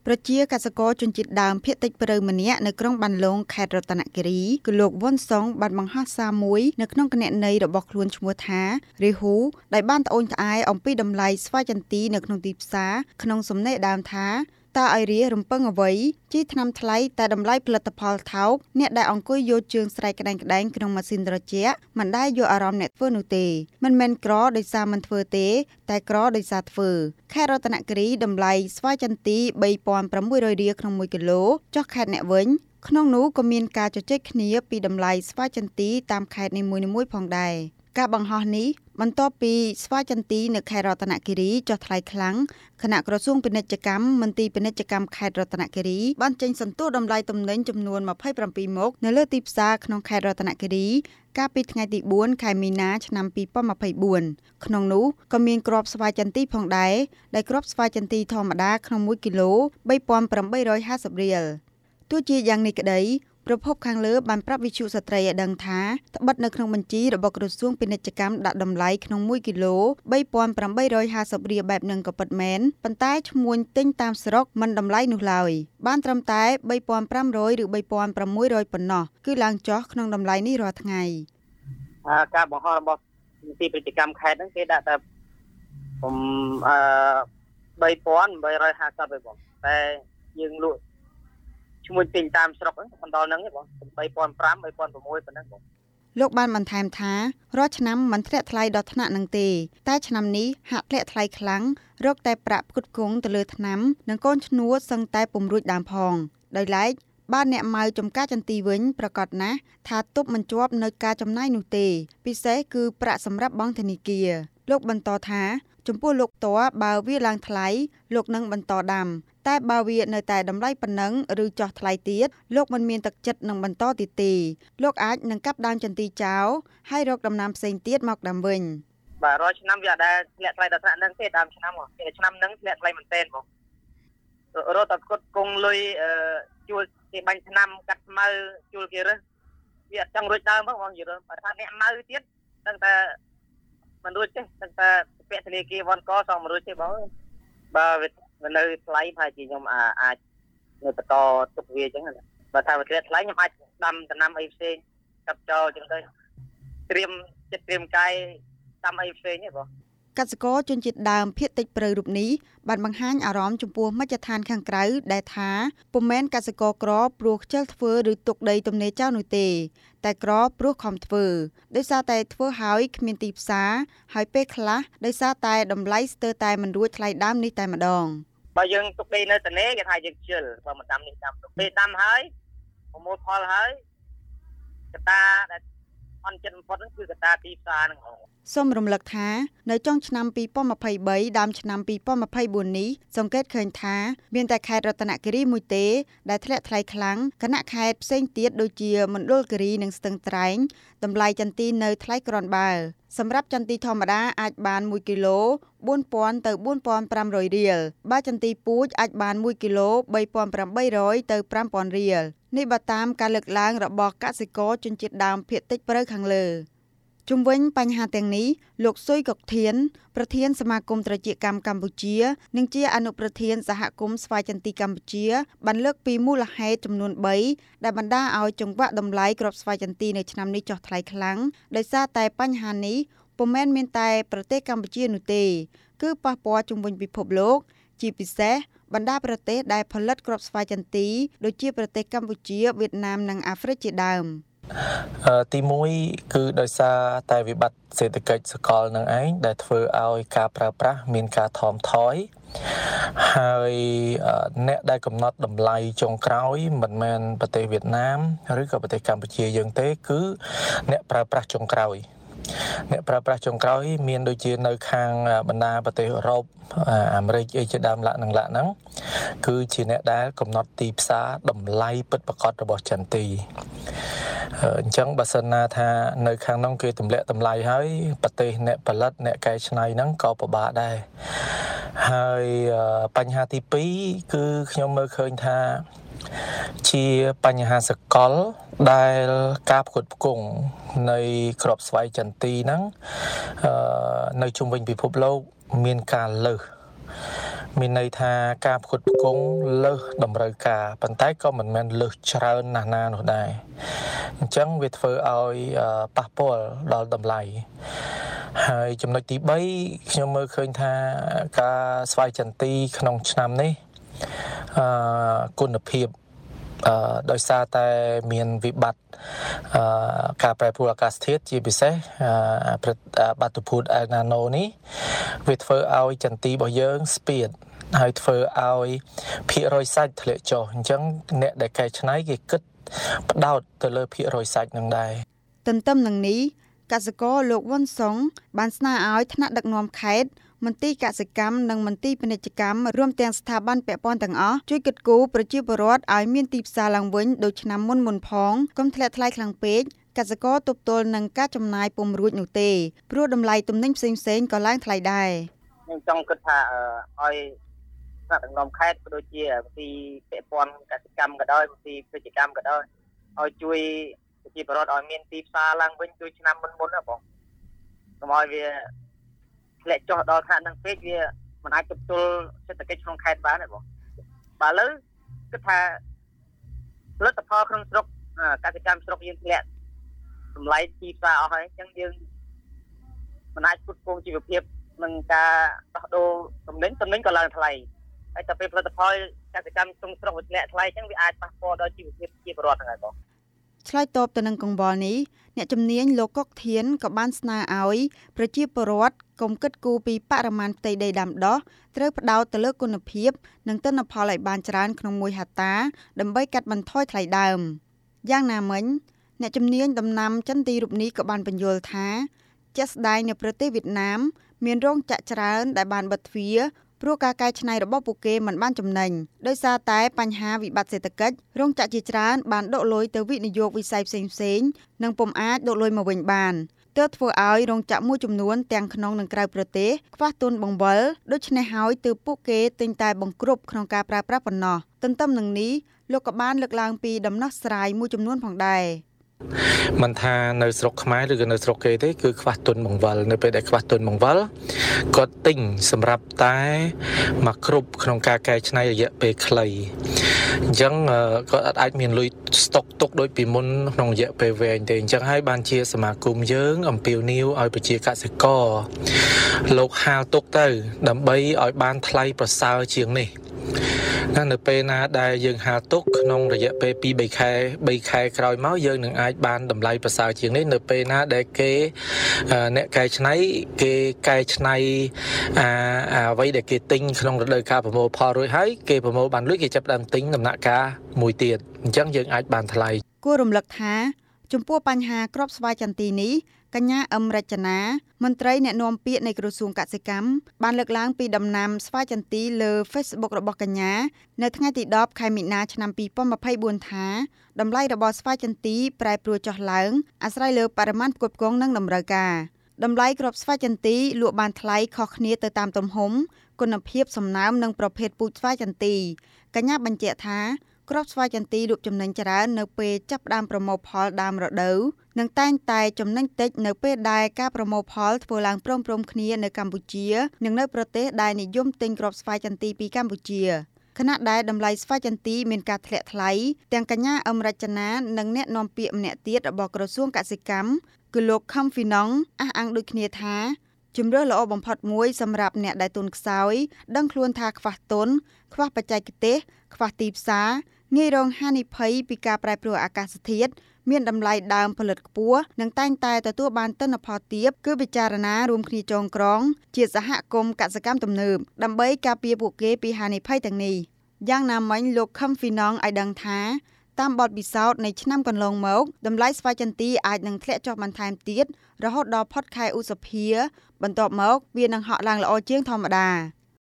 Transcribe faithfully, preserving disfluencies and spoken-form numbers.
ប្រជាកសិករជនជាតិដើមភាគតិចព្រៅម្នាក់នៅក្រុងបានលងខេត្តរតនគិរីគឺលោកវ៉ុនសុងបានបង្ហោះសារមួយនៅក្នុងគណនីរបស់ខ្លួនឈ្មោះថារីហ៊ូដែលបានត្អូញត្អែអំពីតម្លៃស្វាយចន្ទីនៅក្នុងទីផ្សារក្នុងសំណេរដើមថាតើឲ្យរារំពឹងអ្វីជីថ្នាំថ្លៃតែតម្លៃផលិតផលថោកអ្នកដែលអង្គុយយកជើងស្រែកក្តែងក្តែងក្នុងម៉ាស៊ីនត្រជាក់មិនដែលយកអារម្មណ៍អ្នកធ្វើនោះទេមិនមែនក្រដោយសារមិនធ្វើទេតែក្រដោយសារធ្វើខេត្តរតនគិរីតម្លៃស្វាយចន្ទីបីពាន់ប្រាំមួយរយរៀលក្នុងមួយគីឡូចុះខេត្តអ្នកវិញក្នុងនោះក៏មានការជជែកគ្នាពីតម្លៃស្វាយចន្ទីតាមខេត្តនីមួយៗផងដែរការបង្ហោះនេះបន្ទាប់ពីស្វាយចន្ទីនៅខេត្តរតនគិរីចុះថ្លៃខ្លាំងគណៈក្រសួងពាណិជ្ជកម្មមន្ទីរពាណិជ្ជកម្មខេត្តរតនគិរីបានចេញសន្ទុះតម្លៃទំនិញចំនួនម្ភៃប្រាំពីរមុខនៅលើទីផ្សារក្នុងខេត្តរតនគិរីកាលពីថ្ងៃទីបួនខែមីនាឆ្នាំពីរពាន់ម្ភៃបួនក្នុងនោះក៏មានគ្រាប់ស្វាយចន្ទីផងដែរដែលគ្រាប់ស្វាយចន្ទីធម្មតាក្នុងមួយគីឡូបីពាន់ប្រាំបីរយហាសិបរៀលទោះជាយ៉ាងនេះក្តីប្រភពខាងលើបានប្រាប់វិទ្យុស្ត្រីឲ្យដឹងថាត្បិតនៅក្នុងបញ្ជីរបស់ក្រសួងពាណិជ្ជកម្មដាក់តម្លៃក្នុងមួយគីឡូបីពាន់ប្រាំបីរយហាសិបរៀលបែបនឹងក៏ពិតមែនប៉ុន្តែឈ្មួញទិញតាមស្រុកមិនតម្លៃនោះឡើយបានត្រឹមតែបីពាន់ប្រាំរយឬបីពាន់ប្រាំមួយរយប៉ុណ្ណោះគឺឡើងចុះក្នុងតម្លៃនេះរាល់ថ្ងៃការបង្ហោះរបស់មន្ទីរពាណិជ្ជកម្មខេត្តហ្នឹងគេដាក់តែผมអឺបីពាន់បីរយហាសិបទេបងតែយើងលក់ឈ្មោះទិញតាមស្រុកហ្នឹងបណ្ដោលហ្នឹងបងបីពាន់ប្រាំបីពាន់ប្រាំមួយប៉ុណ្ណឹងបងលោកបានបន្ថែមថារាល់ឆ្នាំមិនធ្លាក់ថ្លៃដល់ថ្នាក់នឹងទេតែឆ្នាំនេះហាក់ធ្លាក់ថ្លៃខ្លាំងរកតែប្រាក់ផ្គត់ផ្គង់ទៅលើថ្នាំនិងកូនឈ្នួលសឹងតែពុំរួចដើមផងដោយឡែកបានអ្នកម៉ៅចំការចន្ទីវិញប្រកាសណាស់ថាទប់មិនជាប់នៅការចំណាយនោះទេពិសេសគឺប្រាក់សម្រាប់បង់ធនាគារលោកបន្តថាចំពោះលោកតើបើវាឡើងថ្លៃលោកនឹងបន្តដាំតែបើវានៅតែតម្លៃប៉ុណ្ណឹងឬចុះថ្លៃទៀតលោកមិនមានទឹកចិត្តនឹងបន្តទៀតទេលោកអាចនឹងកាប់ដើមចន្ទីចោលហើយរកដំណាំផ្សេងទៀតមកដាំវិញបាទរាល់ឆ្នាំវាអត់ដែលធ្លាក់ថ្លៃដល់ថ្នាក់ហ្នឹងទេដើមឆ្នាំឆ្នាំហ្នឹងធ្លាក់ថ្លៃមែនទែនបងរត់តែផ្គត់ផ្គង់លុយជួលគេបាញ់ឆ្នាំកាត់ស្មៅជួលគេរើសវាអត់ចង់រួចដើមផងបងយល់បើថាអ្នកម៉ៅទៀតដឹងតែមិនរួចទេដឹងតែពាក់ធនាគារវ៉ាន់កសងមិនរួចទេបងបើវានៅថ្លៃប្រហែលជាខ្ញុំអាចនៅបន្តទុកវាអញ្ចឹងបើថាវាធ្លាក់ថ្លៃខ្ញុំអាចដាំដំណាំអីផ្សេងកាប់ចោលអញ្ចឹងទៅត្រៀមចិត្តត្រៀមកាយដាំអីផ្សេងទេបងកសិករជនជាតិដើមភាគតិចព្រៅរូបនេះបានបង្ហាញអារម្មណ៍ចំពោះមជ្ឈដ្ឋានខាងក្រៅដែលថាពុំមែនកសិករក្រព្រោះខ្ជិលធ្វើឬទុកដីទំនេរចោលនោះទេតែក្រព្រោះខំធ្វើដោយសារតែធ្វើហើយគ្មានទីផ្សារហើយពេលខ្លះដោយសារតែតម្លៃស្ទើរតែមិនរួចថ្លៃដើមនេះតែម្ដងបើយើងទុកដីនៅទំនេរគេថាយើងខ្ជិលបើមិនដាំនេះដាំទុកពេលដាំហើយប្រមូលផលហើយកត្តាដែលអន់ចិត្តបំផុតហ្នឹងគឺកត្តាទីផ្សារហ្នឹងសូមរំលឹកថានៅចុងឆ្នាំពីរពាន់ម្ភៃបីដើមឆ្នាំពីរពាន់ម្ភៃបួននេះសង្កេតឃើញថាមានតែខេត្តរតនគិរីមួយទេដែលធ្លាក់ថ្លៃខ្លាំងគណៈខេត្តផ្សេងទៀតដូចជាមណ្ឌលគិរីនិងស្ទឹងត្រែងតម្លៃចន្ទីនៅថ្លៃក្រាន់បើសម្រាប់ចន្ទីធម្មតាអាចបានមួយគីឡូបួនពាន់ទៅបួនពាន់ប្រាំរយរៀលបើចន្ទីពូជអាចបានមួយគីឡូបីពាន់ប្រាំបីរយទៅប្រាំពាន់រៀលនេះបើតាមការលើកឡើងរបស់កសិករជនជាតិដើមភាគតិចព្រៅខាងលើជុំវិញបញ្ហាទាំងនេះលោកស៊ុយកុកធានប្រធានសមាគមត្រជាកម្មកម្ពុជានិងជាអនុប្រធានសហគមន៍ស្វាយចន្ទីកម្ពុជាបានលើកពីមូលហេតុចំនួនបីដែលបណ្ដាលឲ្យចង្វាក់តម្លៃគ្រាប់ស្វាយចន្ទីនៅឆ្នាំនេះចុះថ្លៃខ្លាំងដោយសារតែបញ្ហានេះពុំមែនមានតែប្រទេសកម្ពុជានោះទេគឺប៉ះពាល់ជុំវិញពិភពលោកជាពិសេសបណ្ដាប្រទេសដែលផលិតគ្រាប់ស្វាយចន្ទីដូចជាប្រទេសកម្ពុជាវៀតណាមនិងអាហ្វ្រិកជាដើមទីមួយគឺដោយសារតែវិបត្តិសេដ្ឋកិច្ចសកលនឹងឯងដែលធ្វើឲ្យការប្រើប្រាស់មានការថមថយហើយអ្នកដែលកំណត់តម្លៃចុងក្រោយមិនមែនប្រទេសវៀតណាមឬក៏ប្រទេសកម្ពុជាយើងទេគឺអ្នកប្រើប្រាស់ចុងក្រោយអ្នកប្រើប្រាស់ចុងក្រោយមានដូចជានៅខាងបណ្ដាប្រទេសអឺរ៉ុបអាមេរិកអីជាដើមឡាក់នឹងឡាក់ហ្នឹងគឺជាអ្នកដែលកំណត់ទីផ្សារតម្លៃពិតប្រាកដរបស់ចន្ទីអញ្ចឹងបើសិនណាថានៅខាងនោះគេទម្លាក់តម្លៃហើយប្រទេសអ្នកផលិតអ្នកកែច្នៃហ្នឹងក៏ពិបាកដែរហើយបញ្ហាទីពីរគឺខ្ញុំមើលឃើញថាជាបញ្ហាសកលដែលការផ្គត់ផ្គង់នៃគ្រាប់ស្វាយចន្ទីហ្នឹងនៅជុំវិញពិភពលោកមានការលើសមានន័យថាការផ្គត់ផ្គង់លើសតម្រូវការប៉ុន្តែក៏មិនមែនលើសច្រើនណាស់ណានោះដែរអញ្ចឹងវាធ្វើឲ្យប៉ះពាល់ដល់តម្លៃហើយចំណុចទីបីខ្ញុំមើលឃើញថាការស្វ័យចន្ទីក្នុងឆ្នាំនេះអឺគុណភាពអឺដោយសារតែមានវិបត្តិអឺការប្រែប្រួលអាកាសធាតុជាពិសេសអឺបាតុភូតអែលណាណូនេះវាធ្វើឲ្យចន្ទីរបស់យើងស្ពាតហើយធ្វើឲ្យភាគរយសាច់ធ្លាក់ចុះអញ្ចឹងអ្នកដែលកែច្នៃគេគិតផ្ដោតទៅលើភាគរយសាច់នឹងដែរទន្ទឹមនឹងនេះកសិករលោកវ៉ុនសុងបានស្នើឲ្យថ្នាក់ដឹកនាំខេត្តមន្ទីរកសិកម្មនិងមន្ទីរពាណិជ្ជកម្មរួមទាំងស្ថាប័នពាក់ព័ន្ធទាំងអស់ជួយគិតគូរប្រជាពលរដ្ឋឲ្យមានទីផ្សារឡើងវិញដូចឆ្នាំមុនមុនផងកុំធ្លាក់ថ្លៃខ្លាំងពេកកសិករទប់ទល់នឹងការចំណាយពុំរួចនោះទេព្រោះតម្លៃទំនិញផ្សេងៗក៏ឡើងថ្លៃដែរខ្ញុំចង់គិតថាឲ្យថ្នាក់ដឹកនាំខេត្តក៏ដូចជាមន្ទីរពាក់ព័ន្ធកសិកម្មក៏ដោយមន្ទីរពាណិជ្ជកម្មក៏ដោយឲ្យជួយប្រជាពលរដ្ឋឲ្យមានទីផ្សារឡើងវិញដូចឆ្នាំមុនមុនណាបងកុំឲ្យវាធ្លាក់ចុះដល់ថ្នាក់នឹងពេកវាមិនអាចទប់ទល់សេដ្ឋកិច្ចក្នុងខេត្តបានទេបងបាទឥឡូវគិតថាផលិតផលក្នុងស្រុកកសិកម្មស្រុកយើងធ្លាក់តម្លៃទីផ្សារអស់ហើយអញ្ចឹងយើងមិនអាចផ្គត់ផ្គង់ជីវភាពនឹងការដោះដូរទំនិញទំនិញក៏ឡើងថ្លៃហើយតែពេលផលិតផលកសិកម្មក្នុងស្រុកវាធ្លាក់ថ្លៃអញ្ចឹងវាអាចប៉ះពាល់ដល់ជីវភាពប្រជាពលរដ្ឋហ្នឹងហើយបងឆ្លើយតបទៅនឹងកង្វល់នេះអ្នកជំនាញលោកកុកធានក៏បានស្នើឲ្យប្រជាពលរដ្ឋកុំគិតគូរពីបរិមាណផ្ទៃដីដាំដុះត្រូវផ្ដោតទៅលើគុណភាពនិងទិន្នផលឲ្យបានច្រើនក្នុងមួយហត្តាដើម្បីកាត់បន្ថយថ្លៃដើមយ៉ាងណាមិញអ្នកជំនាញដំណាំចន្ទទីរូបនេះក៏បានបញ្យល់ថាជាក់ស្ដែងនៅប្រទេសវៀតណាមមានរោងចក្រច្រើនដែលបានបិទទ្វារព្រោះការកែច្នៃរបស់ពួកគេមិនបានចំណេញដោយសារតែបញ្ហាវិបត្តិសេដ្ឋកិច្ចរោងចក្រជាច្រើនបានដកលុយទៅវិនិយោគវិស័យផ្សេងៗនិងពុំអាចដកលុយមកវិញបានទើបធ្វើឲ្យរោងចក្រមួយចំនួនទាំងក្នុងនិងក្រៅប្រទេសខ្វះទុនបង្វិលដូច្នេះហើយទើបពួកគេទិញតែបង្គ្រប់ក្នុងការប្រើប្រាស់ប៉ុណ្ណោះទន្ទឹមនឹងនេះលោកក៏បានលើកឡើងពីដំណោះស្រាយមួយចំនួនផងដែរមិនថានៅស្រុកខ្មែរឬក៏នៅស្រុកគេទេគឺខ្វះទុនបង្វិលនៅពេលដែលខ្វះទុនបង្វិលគាត់ទិញសម្រាប់តែមកគ្រប់ក្នុងការកែច្នៃរយៈពេលខ្លីអញ្ចឹងគាត់អាចមានលុយស្តុកទុកដូចពីមុនក្នុងរយៈពេលវែងទេអញ្ចឹងហើយបានជាសមាគមយើងអំពាវនាវឲ្យប្រជាកសិករលោកហាលទុកទៅដើម្បីឲ្យបានថ្លៃប្រសើរជាងនេះនៅពេលណាដែលយើងហាលទុកក្នុងរយៈពេលពីរបីខែបីខែក្រោយមកយើងនឹងអាចបានតម្លៃប្រសើរជាងនេះនៅពេលណាដែលគេអ្នកកែច្នៃគេកែច្នៃអាអ្វីដែលគេទិញក្នុងរដូវកាលប្រមូលផលរួចហើយគេប្រមូលបានលុយគេចាប់ដើមទិញដំណាក់កាលមួយទៀតអញ្ចឹងយើងអាចបានថ្លៃគួររំលឹកថាចំពោះបញ្ហាគ្រាប់ស្វាយចន្ទីនេះកញ្ញាអឹមរចនាមន្ត្រីអ្នកនាំពាក្យនៃក្រសួងកសិកម្មបានលើកឡើងពីដំណាំស្វាយចន្ទីលើ Facebook របស់កញ្ញានៅថ្ងៃទីដប់ខែមីនាឆ្នាំពីរពាន់ម្ភៃបួនថាតម្លៃរបស់ស្វាយចន្ទីប្រែប្រួលចុះឡើងអាស្រ័យលើបរិមាណផ្គត់ផ្គង់និងតម្រូវការតម្លៃគ្រាប់ស្វាយចន្ទីលក់បានថ្លៃខុសគ្នាទៅតាមទំហំគុណភាពសំណើមនិងប្រភេទពូជស្វាយចន្ទីកញ្ញាបញ្ជាក់ថាគ្រាប់ស្វាយចន្ទីលក់ចំណេញច្រើននៅពេលចាប់ផ្ដើមប្រមូលផលដើមរដូវនិងតែងតែចំណេញតិចនៅពេលដែលការប្រមូលផលធ្វើឡើងព្រមៗគ្នានៅកម្ពុជានិងនៅប្រទេសដែលនិយមទិញគ្រាប់ស្វាយចន្ទីពីកម្ពុជាខណៈដែលតម្លៃស្វាយចន្ទីមានការធ្លាក់ថ្លៃទាំងកញ្ញាអឹមរចនានិងអ្នកនាំពាក្យម្នាក់ទៀតរបស់ក្រសួងកសិកម្មគឺលោកខំហ្វីណុងអះអាងដូចគ្នាថាជំរឿសល្អបំផុតមួយសម្រាប់អ្នកដែលទុនខ្សោយដឹងខ្លួនថាខ្វះទុនខ្វះបច្ចេកទេសខ្វះទីផ្សារងាយរងហានិភ័យពីការប្រែប្រួលអាកាសធាតុមានតម្លៃដើមផលិតខ្ពស់និងតែងតែទទួលបានទិន្នផលទាបគឺពិចារណារួមគ្នាចងក្រងជាសហគមន៍កសិកម្មទំនើបដើម្បីការពារពួកគេពីហានិភ័យទាំងនេះយ៉ាងណាមិញលោកខឹមហ្វីណុងឲ្យដឹងថាតាមបទពិសោធន៍នៃឆ្នាំកន្លងមកតម្លៃស្វាយចន្ទីអាចនឹងធ្លាក់ចុះបន្ថែមទៀតរហូតដល់ផុតខែឧសភាបន្ទាប់មកវានឹងហក់ឡើងល្អជាងធម្មតា